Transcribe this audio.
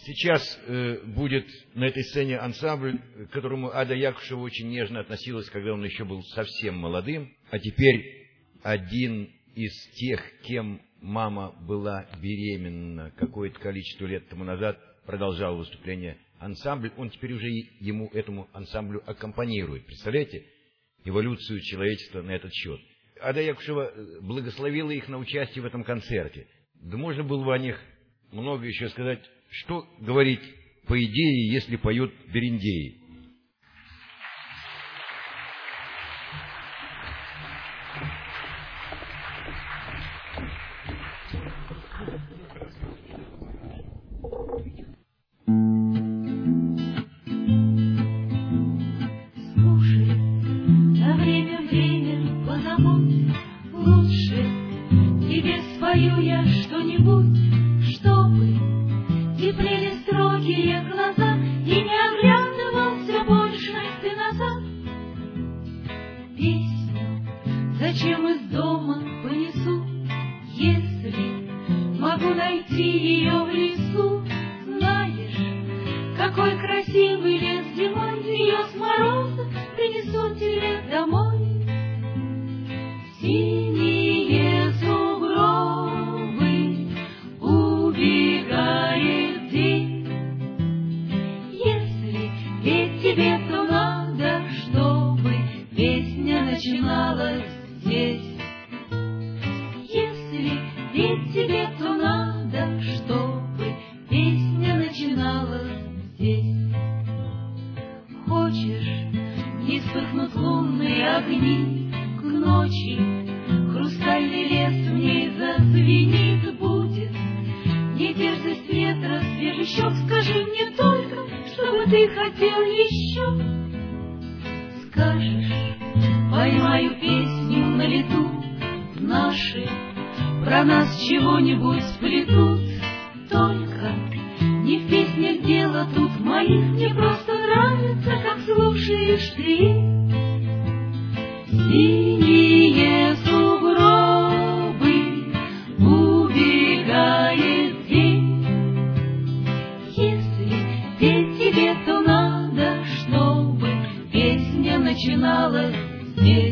Сейчас будет на этой сцене ансамбль, к которому Ада Якушева очень нежно относилась, когда он еще был совсем молодым. А теперь один из тех, кем мама была беременна какое-то количество лет тому назад, продолжал выступление ансамбль. Он теперь уже этому ансамблю аккомпанирует. Представляете? Эволюцию человечества на этот счет. Ада Якушева благословила их на участие в этом концерте. Да можно было бы о них много еще сказать. Что говорить по идее, если поют бериндеи? Слушай, на время позабудь, лучше тебе спою я что-нибудь, чтобы теплели строгие глаза, и не оглядывался больше ты назад. Песню зачем из дома понесу, если могу найти ее в лесу? Знаешь, какой красивый лес зимой, ее с мороза принесу тебе домой. Синие сугробы убегает день. Если петь тебе, то надо, чтобы песня начиналась здесь. Если петь тебе, то надо, чтобы песня начиналась здесь. Хочешь, не вспыхнут лунные огни к ночи, хрустальный лес в ней зазвенит, будет не дерзость ветра свежий щек. Скажи мне только, чтобы ты хотел еще. Скажешь, поймаю песню на лету, наши про нас чего-нибудь сплетут. Только не в песнях дело тут моих, мне просто нравится, как слушаешь ты. Синие сугробы убегает день. Если петь тебе, то надо, чтобы песня начиналась здесь.